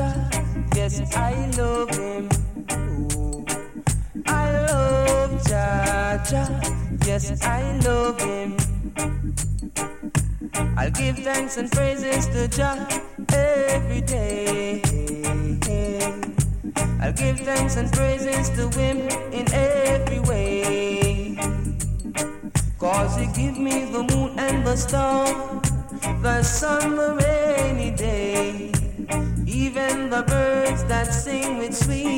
Jah. Yes, I love him. Oh, I love Jah Jah. Yes, I love him. I'll give thanks and praises to Jah every day. I'll give thanks and praises to him in every way. 'Cause he give me the moon and the star, the sun, the rainy day, even the birds that sing with sweet